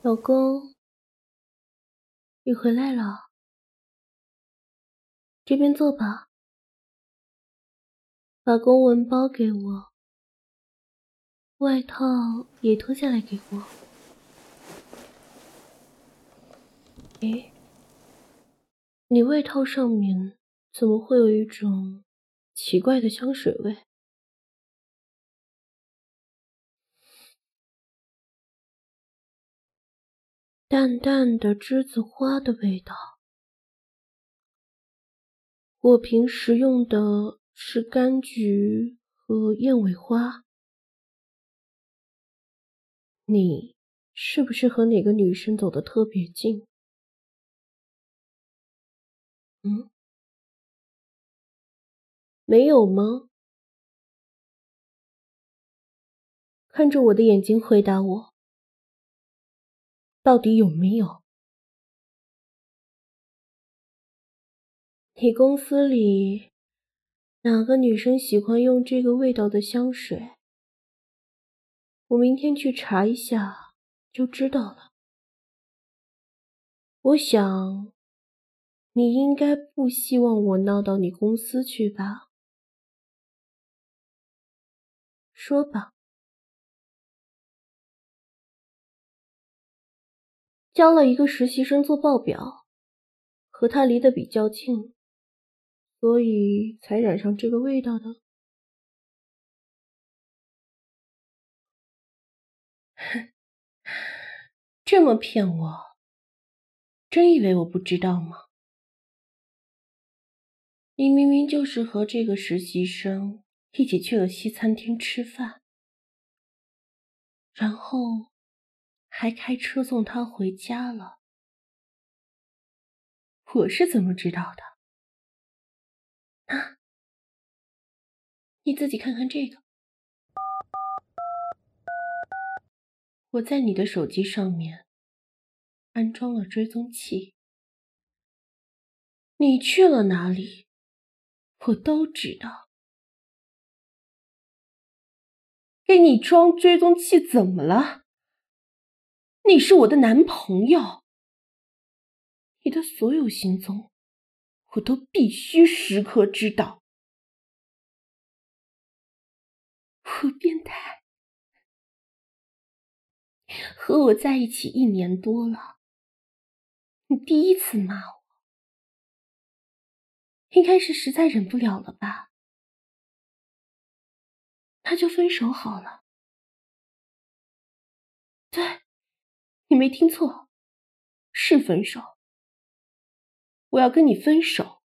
老公，你回来了，这边坐吧。把公文包给我，外套也脱下来给我。诶，你外套上面怎么会有一种奇怪的香水味？淡淡的栀子花的味道。我平时用的是柑橘和燕尾花。你是不是和哪个女生走得特别近？没有吗？看着我的眼睛回答我，到底有没有？你公司里哪个女生喜欢用这个味道的香水？我明天去查一下就知道了。我想你应该不希望我闹到你公司去吧？说吧。教了一个实习生做报表，和他离得比较近，所以才染上这个味道的。这么骗我，真以为我不知道吗？你明明就是和这个实习生一起去了西餐厅吃饭，然后还开车送他回家了。我是怎么知道的？啊，你自己看看这个。我在你的手机上面安装了追踪器，你去了哪里，我都知道。给你装追踪器怎么了？你是我的男朋友，你的所有行踪我都必须时刻知道。我变态，和我在一起1年多了，你第一次骂我，应该是实在忍不了了吧？那就分手好了。对，你没听错，是分手。我要跟你分手。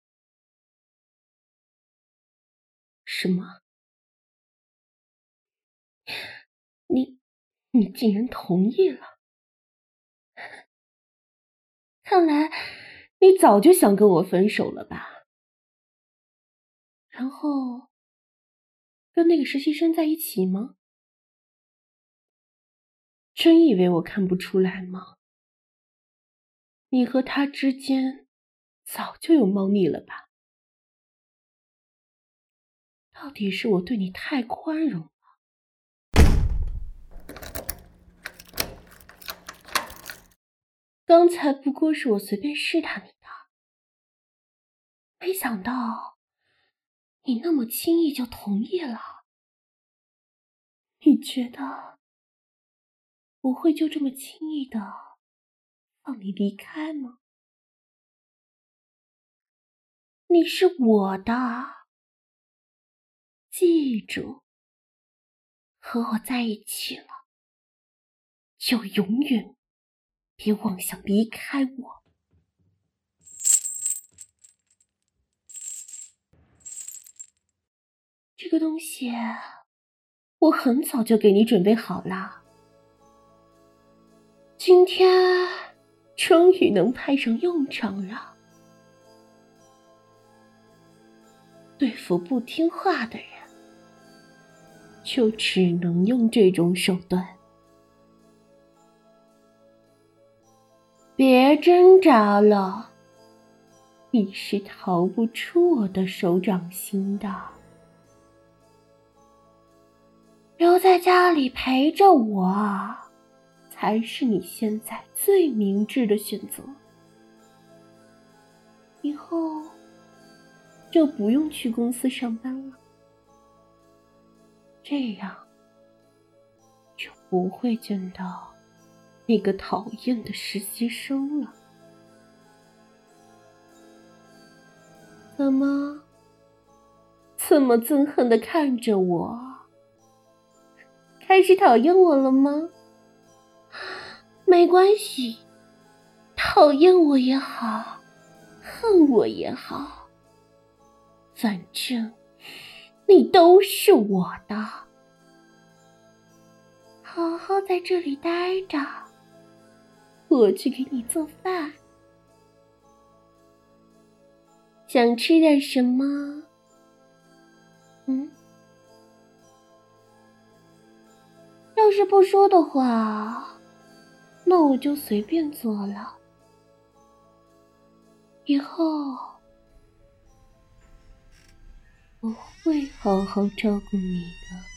什么？你竟然同意了？看来你早就想跟我分手了吧？然后跟那个实习生在一起吗？真以为我看不出来吗？你和他之间早就有猫腻了吧？到底是我对你太宽容了。刚才不过是我随便试探你的，没想到你那么轻易就同意了。你觉得我会就这么轻易的放你离开吗？你是我的，记住，和我在一起了，就永远别妄想离开我。这个东西我很早就给你准备好了，今天终于能派上用场了。对付不听话的人，就只能用这种手段。别挣扎了，你是逃不出我的手掌心的。留在家里陪着我，才还是你现在最明智的选择。以后就不用去公司上班了，这样就不会见到那个讨厌的实习生了。怎么这么憎恨地看着我？开始讨厌我了吗？没关系，讨厌我也好，恨我也好，反正你都是我的。好好在这里待着，我去给你做饭。想吃点什么？要是不说的话，那我就随便做了。以后我会好好照顾你的。